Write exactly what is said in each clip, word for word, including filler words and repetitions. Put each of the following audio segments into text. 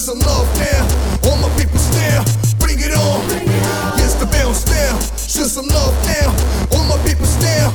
some love now. All my people stare, bring it on. Yes, the bounce now. Show some love now. All my people stare.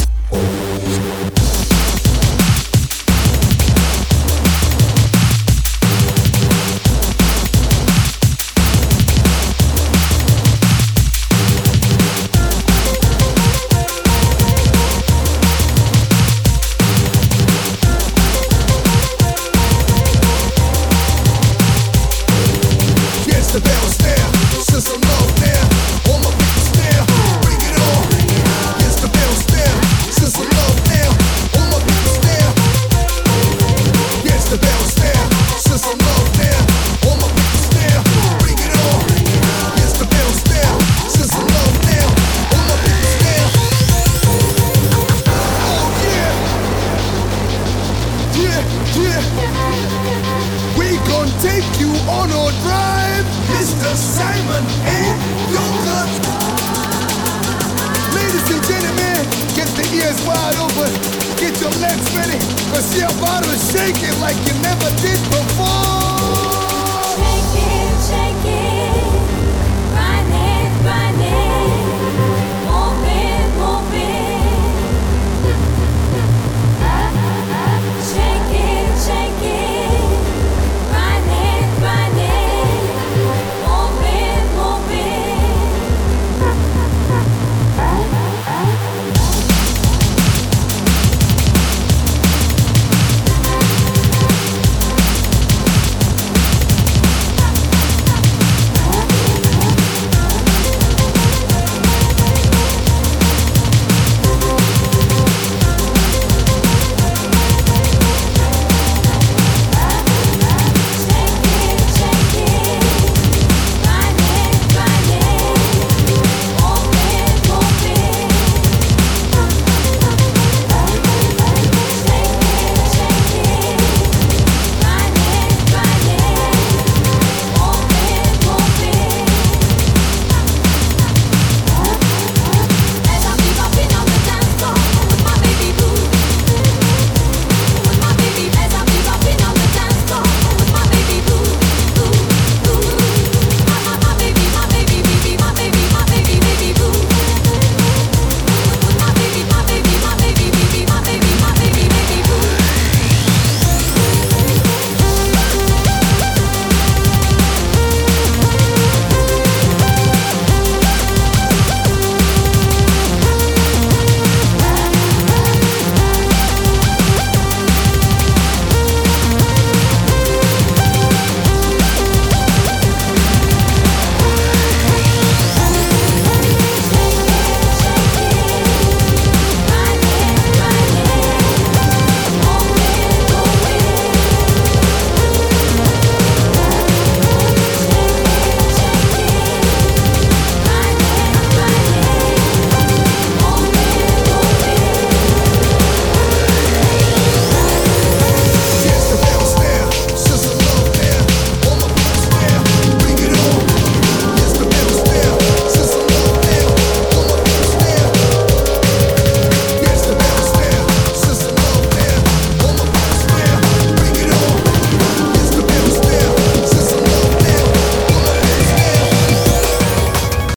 The bounce now, show some love now. All my people stare, bring it on. Yes, the bounce now, show some love now. All my people stare. Yes, the bounce now, show some love now. All my people stare, bring it on. Yes, the bounce now, show some love now. All my people stare. Oh yeah, yeah, yeah. We gon' take you on a drive. Mister Simon and Yoga. Ladies and gentlemen, get the ears wide open. Get your legs ready, cause you're about to shake it like you never did before.